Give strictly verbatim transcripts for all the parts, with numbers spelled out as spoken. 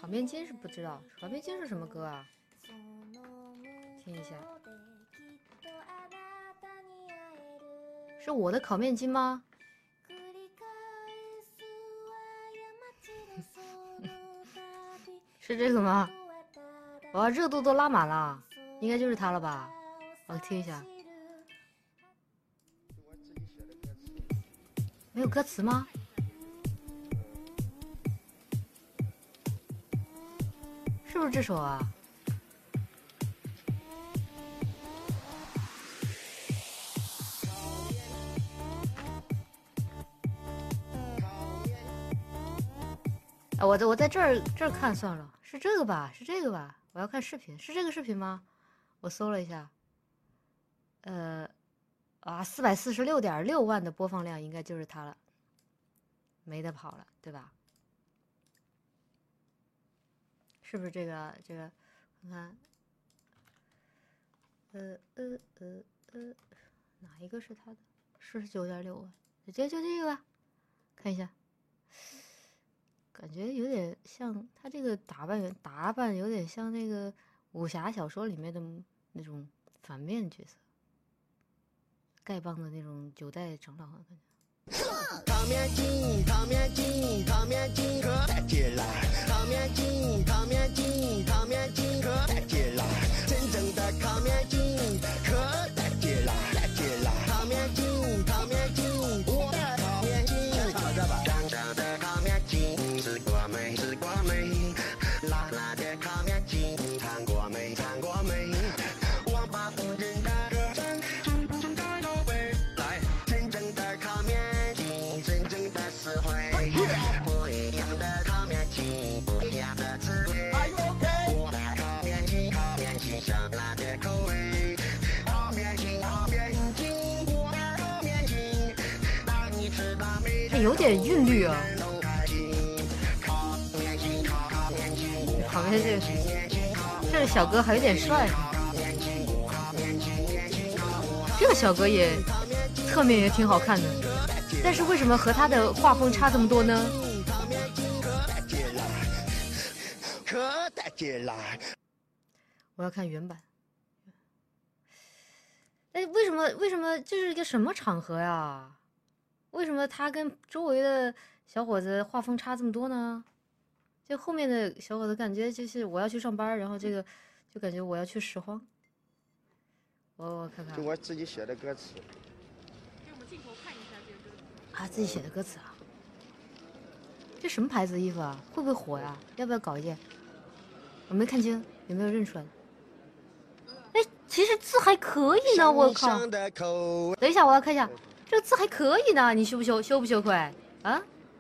烤面筋是不知道，烤面筋是什么歌啊？听一下，是我的烤面筋吗？是这个吗？哇，热度都拉满了，应该就是它了吧？我听一下，没有歌词吗？是不是这首啊？啊，我在我在这儿这儿看算了，是这个吧？是这个吧？我要看视频，是这个视频吗？我搜了一下，呃，啊，四百四十六点六万的播放量，应该就是它了，没得跑了，对吧？是不是这个这个？看看，呃呃呃呃，哪一个是它的？是九点六万，就就这个吧，看一下。感觉有点像他这个打扮，打扮有点像那个武侠小说里面的那种反面角色，丐帮的那种九代长老的感觉。 烤面筋，烤面筋，烤面筋可带劲啦！烤面筋，烤面筋，烤面筋可带劲啦！真正的烤面筋可带劲啦，带劲啦！烤面筋，烤面筋，我的烤面筋，唱到这吧。长长的烤面筋，吃过没？吃过没？辣辣的烤面筋，尝过没？尝过没？王八夫人的歌声，真正的口味，来，真正的烤面。真正的实惠，不一样的烤面筋，不一样的滋味。我的烤面筋，烤面筋香辣的口味。烤面筋，烤面筋，我的烤面筋，当你吃到每天有点韵律啊。 都开心。烤面筋，烤面筋， 旁边这个这个小哥还有点帅，这个小哥也侧面也挺好看的。但是为什么和他的画风差这么多呢？ 可带劲啦！ 我要看原版。哎，为什么为什么这是一个什么场合呀？为什么他跟周围的小伙子画风差这么多呢？就后面的小伙子感觉就是我要去上班，然后这个就感觉我要去拾荒。我我看看， 就我自己写的歌词。 给我们镜头看一下这个歌词。 啊，自己写的歌词啊。这什么牌子的衣服啊？会不会火呀？要不要搞一件？我没看清，有没有认出来？哎，其实字还可以呢，我靠！等一下，我要看一下，这个字还可以呢，你羞不羞？羞不羞愧啊？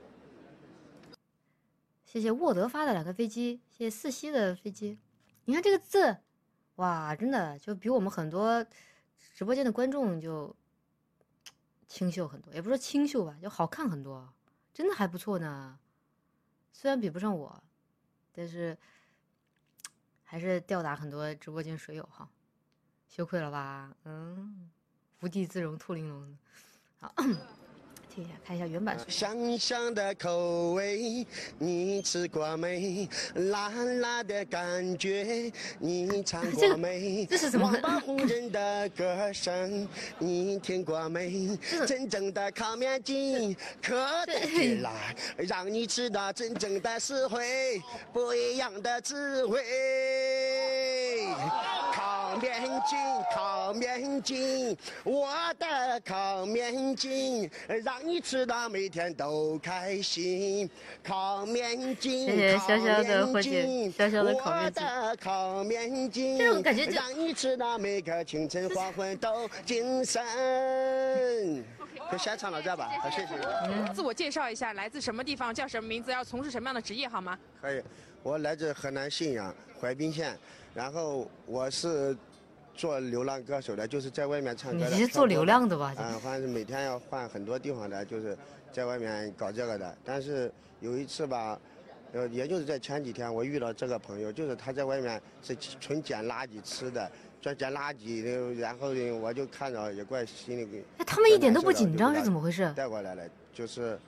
谢谢沃德发的两个飞机，谢谢四西的飞机。你看这个字，哇，真的就比我们很多直播间的观众就清秀很多，也不是说清秀吧，就好看很多，真的还不错呢。虽然比不上我，但是还是吊打很多直播间水友哈，羞愧了吧？嗯，无地自容，兔玲珑。好。听一下，看一下原版。 香香的口味，你吃过没？辣辣的感觉，你尝过没？ 这是什么？ 王八夫人的歌声，你听过没？真正的烤面筋可带劲啦，让你吃到真正的实惠，不一样的滋味。烤面筋，烤面筋，我的烤面筋，让你吃到每天都开心。烤面筋， 谢谢小小的伙计，小小的烤面筋。 我的烤面筋， 这种感觉就让你吃到每个清晨黄昏都精神。就先唱到这吧，好，谢谢。 嗯、自我介绍一下，来自什么地方，叫什么名字，要从事什么样的职业，好吗？ 可以，我来自河南信阳怀滨县，然后我是做流浪歌手的，就是在外面唱歌的。 你是做流浪的吧？ 啊、嗯，反正每天要换很多地方的，就是在外面搞这个的。但是有一次吧，呃，也就是在前几天，我遇到这个朋友，就是他在外面是纯捡垃圾吃的。专捡垃圾，然后呢，我就看着也怪心里。 哎，他们一点都不紧张，是怎么回事？ 带过来了，就是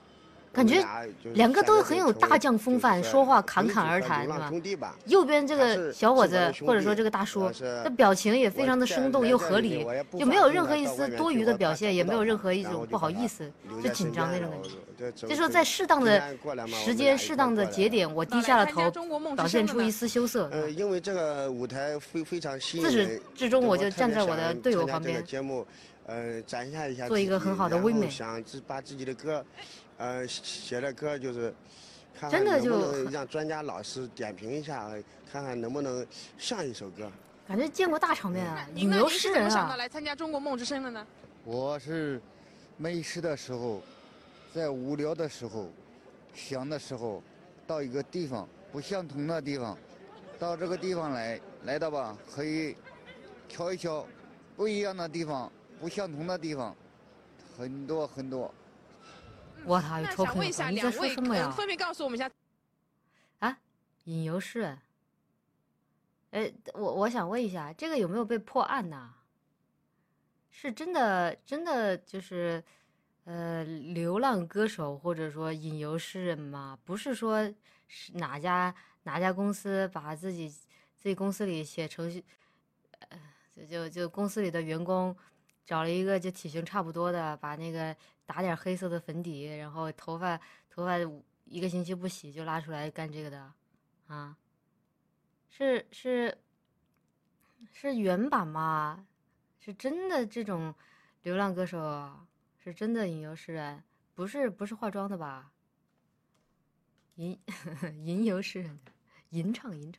感觉两个都很有大将风范，说话侃侃而谈，是吧？右边这个小伙子或者说这个大叔，那表情也非常的生动又合理，就没有任何一丝多余的表现，也没有任何一种不好意思、就紧张那种感觉。就说在适当的时间、适当的节点，我低下了头，表现出一丝羞涩。 呃，因为这个舞台非非常吸引人，自始至终我就站在我的队友旁边。 节目，呃，展现一下做一个很好的微美， 想把自己的歌。呃，写的歌就是，看看能不能让专家老师点评一下，看看能不能像一首歌。 感觉见过大场面啊，引流诗人啊！ 想到来参加中国梦之声的呢？ 我是没事的时候，在无聊的时候，想的时候，到一个地方不相同的地方，到这个地方来，来到吧，可以挑一挑不一样的地方，不相同的地方，很多很多。 我操！ 那想问一下两位，嗯，分别告诉我们一下。 啊，引游诗人。哎，我我想问一下，这个有没有被破案呢？是真的，真的就是，呃，流浪歌手或者说引游诗人吗？不是说是哪家哪家公司把自己自己公司里写程序，呃，就就就公司里的员工找了一个就体型差不多的，把那个。打点黑色的粉底，然后头发头发一个星期不洗就拉出来干这个的，啊，是是是原版吗？是真的这种流浪歌手啊？是真的引游诗人，不是不是化妆的吧？吟吟游诗人，吟唱吟唱。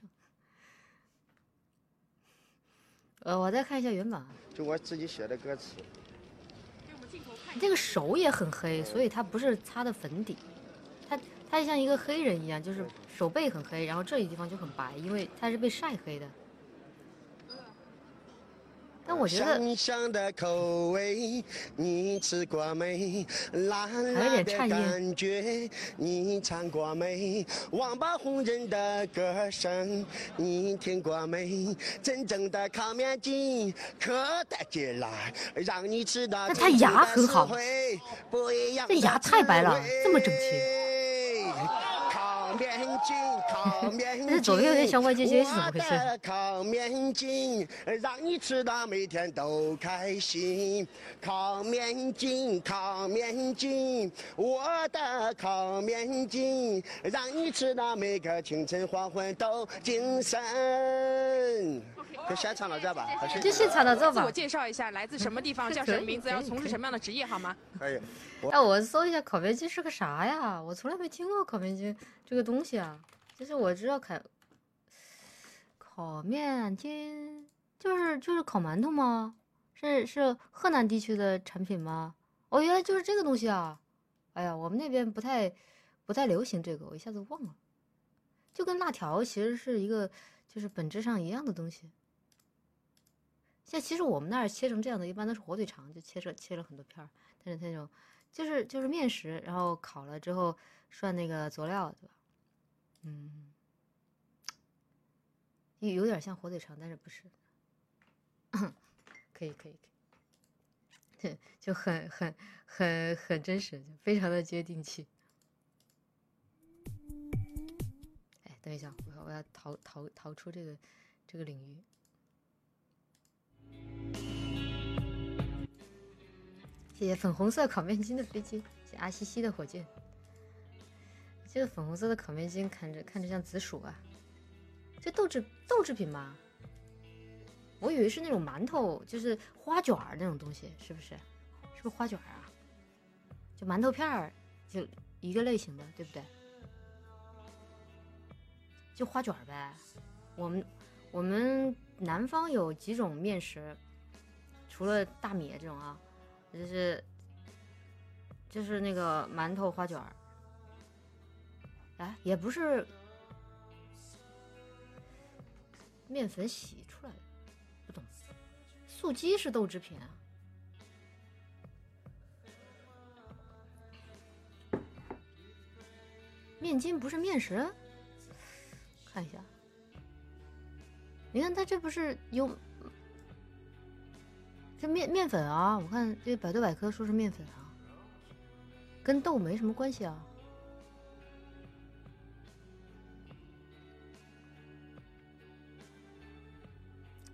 呃，我再看一下原版， 就我自己写的歌词。 这个手也很黑，所以他不是擦的粉底，他他像一个黑人一样，就是手背很黑，然后这里地方就很白，因为他是被晒黑的。但我觉得香香的口味你吃过没？辣辣的感觉你尝过没？王八红人的歌声你听过没？真正的烤面筋可带劲来，让你吃到但他牙很好，这牙太白了，这么整齐。但是左边有点小歪结节是怎么回事？ 烤面筋让你吃到每天都开心。烤面筋，烤面筋，我的烤面筋，让你吃到每个清晨黄昏都精神。就先唱到这吧， 就先唱到这吧。 自我介绍一下，来自什么地方，叫什么名字，要从事什么样的职业，好吗？ 可以。 哎，我搜一下烤面筋是个啥呀？我从来没听过烤面筋这个东西啊。就是我知道烤烤面筋就是就是烤馒头吗？是是河南地区的产品吗？哦，原来就是这个东西啊！哎呀，我们那边不太不太流行这个，我一下子忘了。就跟辣条其实是一个就是本质上一样的东西。现在其实我们那儿切成这样的，一般都是火腿肠，就切着切了很多片儿。但是那种就是就是面食，然后烤了之后涮那个佐料，对吧？嗯，有有点像火腿肠，但是不是。可以可以可以，就很很很很真实，就非常的接地气。哎，等一下，我我要逃逃逃出这个这个领域。谢谢粉红色烤面筋的飞机，谢谢阿西西的火箭。这个粉红色的烤面筋看着看着像紫薯啊，这豆制豆制品吗？我以为是那种馒头，就是花卷儿那种东西，是不是？是不是花卷儿啊？就馒头片儿，就一个类型的，对不对？就花卷儿呗。我们我们南方有几种面食，除了大米这种啊，就是就是那个馒头花卷儿。哎，也不是面粉洗出来的，不懂。素鸡是豆制品啊。面筋不是面食？看一下，你看它这不是有这面面粉啊？我看这百度百科说是面粉啊，跟豆没什么关系啊。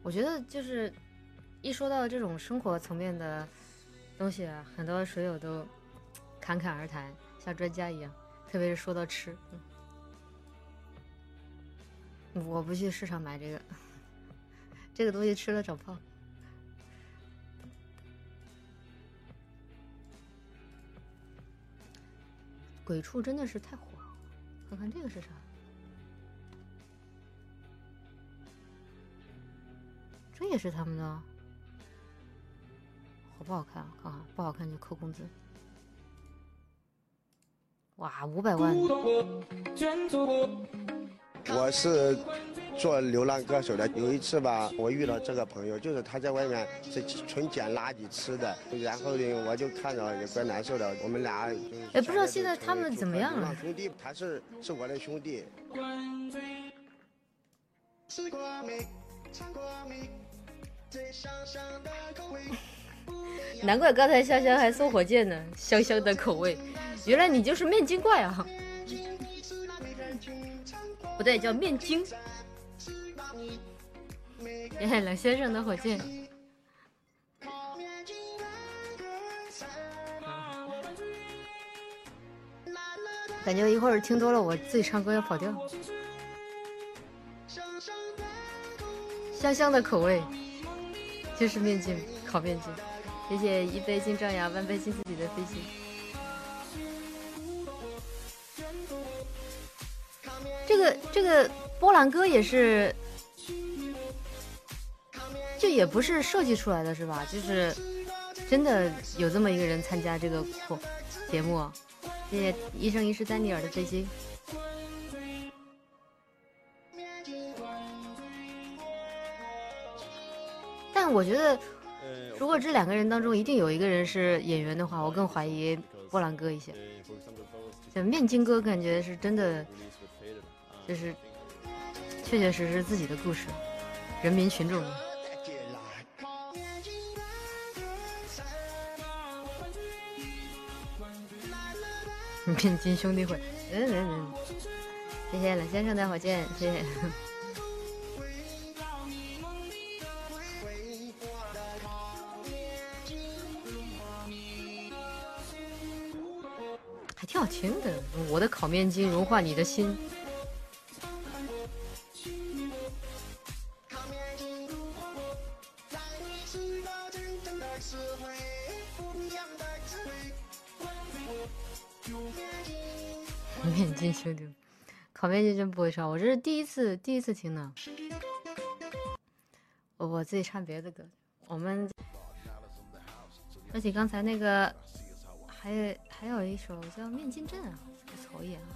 我觉得就是一说到这种生活层面的东西啊，很多水友都侃侃而谈，像专家一样。特别是说到吃，嗯、我不去市场买这个，这个东西吃了长胖。鬼畜真的是太火了，看看这个是啥？这也是他们的，好不好看啊？看看不好看就扣工资。哇，五百万！ 我是做流浪歌手的。有一次吧，我遇到这个朋友，就是他在外面是纯捡垃圾吃的，然后呢，我就看着也怪难受的。我们俩哎，不知道现在他们怎么样了？ 兄弟，他是是我的兄弟。 难怪刚才香香还送火箭呢，香香的口味，原来你就是面筋怪啊！不对，叫面筋。哎，冷先生的火箭。感觉一会儿听多了，我自己唱歌要跑调。香香的口味，就是面筋，烤面筋。谢谢一杯敬张牙，万杯敬自己的飞机。这个这个波兰歌也是，就也不是设计出来的是吧？就是真的有这么一个人参加这个节目。谢谢一生一世丹尼尔的飞机。但我觉得，如果这两个人当中一定有一个人是演员的话，我更怀疑波兰哥一些。像面筋哥感觉是真的，就是确确实实自己的故事，人民群众。面筋兄弟会，嗯嗯嗯，谢谢冷先生的火箭，谢谢。还挺好听的，我的烤面筋融化你的心。面筋兄弟，烤面筋真不会唱，我这是第一次第一次听呢。我我自己唱别的歌，我们而且刚才那个还有还有一首叫《面筋阵》啊，我瞅一眼啊。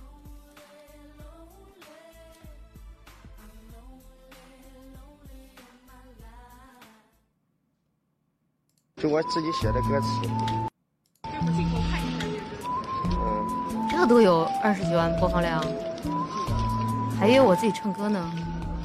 就我自己写的歌词。 镜头看一下这个。 嗯。 这都有二十几万播放量，还以为我自己唱歌呢。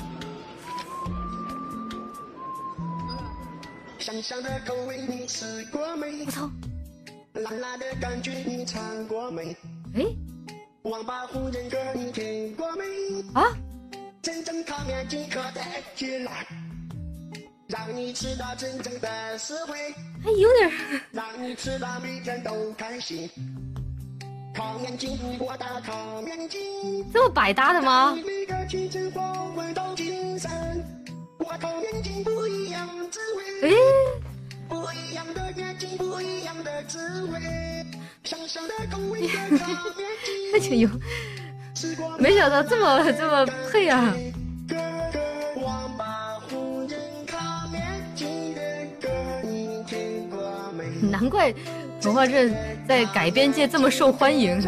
香香的口味你吃过没？ 我操！ 辣辣的感觉你尝过没？ 哎， 王八湖人歌你听过没？ 啊！ 真正烤面筋可带起来，让你吃到真正的实惠。 还有点， 让你吃到每天都开心。烤面筋，我的烤面筋， 这么百搭的吗？ 每个清晨黄昏都精神。我烤面筋不一样滋味， 哎， 不一样的面筋，不一样的滋味，香香的口味的烤面筋。 还挺有，没想到这么这么配啊！ 哥哥，王八湖人烤面筋的歌你听过没？ 难怪文化镇在改编界这么受欢迎，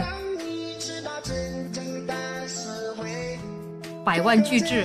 百万巨制。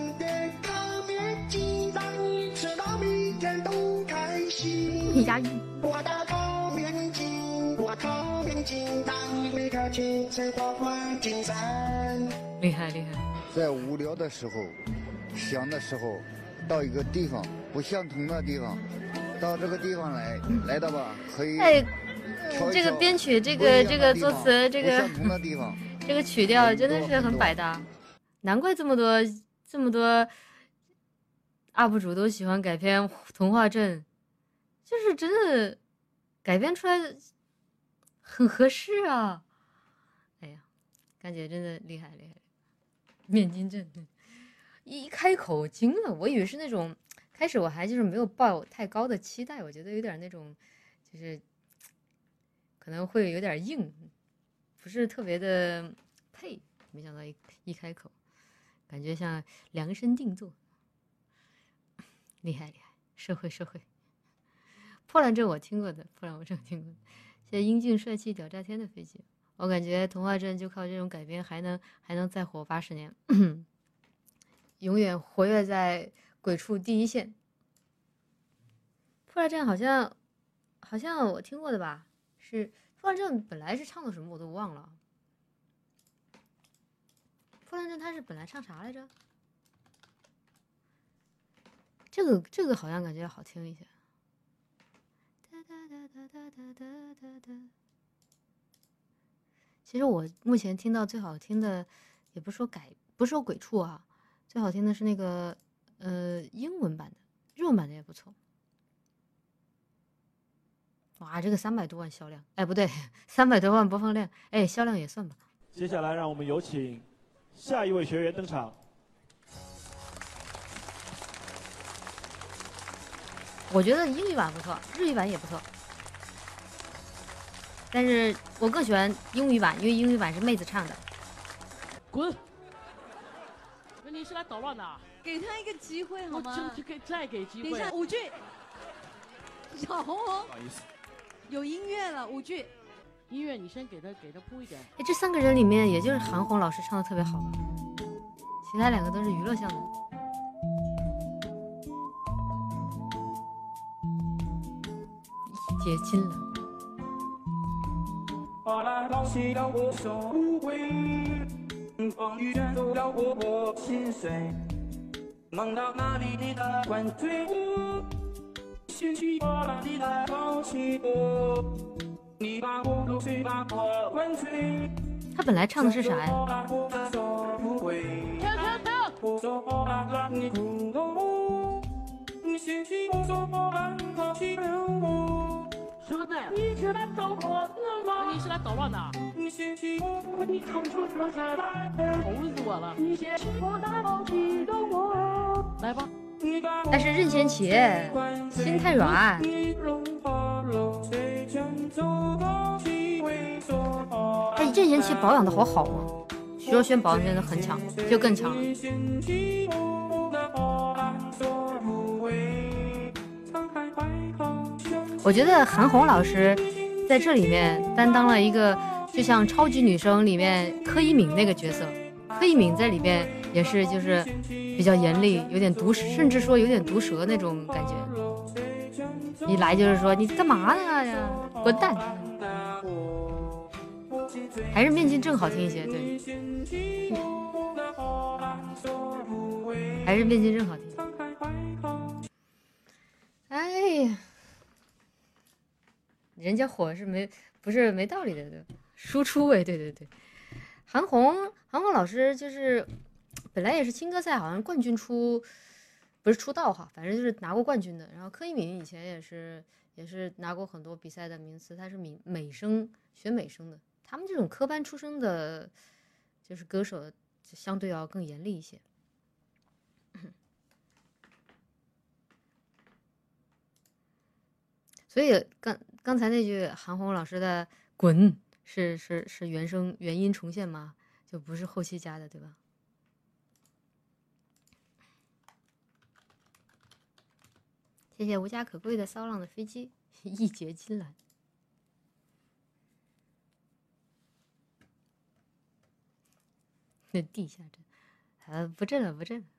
押韵。 我的烤面筋，我烤面筋，让你每个清晨黄昏精神。 厉害厉害！ 在无聊的时候、想的时候，到一个地方不相同的地方，到这个地方来，来到吧，可以。 哎， 瞧一瞧这个编曲，这个这个作词，这个不相同的地方， 这个曲调真的是很百搭，难怪这么多这么多 U P 主都喜欢改编童话镇，就是真的改编出来很合适啊！哎呀，感觉真的厉害厉害！面筋镇一开口惊了，我以为是那种，开始我还就是没有抱太高的期待，我觉得有点那种，就是可能会有点硬，不是特别的配，没想到一一开口，感觉像量身定做。厉害厉害，社会社会。破烂镇我听过的，破烂我真听过的。现在英俊帅气屌炸天的飞机，我感觉童话镇就靠这种改编还能还能再火八十年，永远活跃在鬼畜第一线。破烂镇好像好像我听过的吧？是破烂镇本来是唱的什么我都忘了。破烂镇他是本来唱啥来着？这个这个好像感觉好听一些。其实我目前听到最好听的，也不是说改，不是说鬼畜啊，最好听的是那个呃英文版的，日文版的也不错。哇，这个三百多万销量，哎不对，三百多万播放量，哎销量也算吧。 接下来让我们有请下一位学员登场。 我觉得英语版不错，日语版也不错，但是我更喜欢英语版，因为英语版是妹子唱的。 滚！那你是来捣乱的？ 给他一个机会好吗？ 我给再给机会。 等一下，五句。小红红， 不好意思， 有音乐了，五句。 音乐你先给他给他铺一点。 哎，这三个人里面，也就是韩红老师唱的特别好吧，其他两个都是娱乐向的。结亲了。 把那东西让我收回，风雨卷走了我我心碎，忙到哪里你的灌醉，掀起波浪你的抛弃我，你把我流水把我灌醉。 他本来唱的是啥呀？ 跳跳跳！什么的？你是来捣乱的吗？你是来捣乱的？愁死我了！来吧。 但是任贤齐心太软。哎，任贤齐保养的好好啊，徐若瑄保养真的很强，就更强了。我觉得韩红老师在这里面担当了一个就像超级女声里面柯以敏那个角色，柯以敏在里边也是就是比较严厉，有点毒舌，甚至说有点毒舌那种感觉，一来就是说你干嘛呢呀，滚蛋。还是面筋正好听一些，对，还是面筋正好听。哎呀，人家火是没不是没道理的，对，输出位，对对对。韩红，韩红老师就是本来也是青歌赛好像冠军出，不是出道哈，反正就是拿过冠军的。然后柯以敏以前也是也是拿过很多比赛的名次，他是美美声学美声的。他们这种科班出身的，就是歌手，就相对要更严厉一些。所以刚刚才那句韩红老师的“滚”是是是原声原音重现吗？就不是后期加的，对吧？谢谢无家可归的骚浪的飞机，一结金兰。那地下震，呃，不震了，不震了。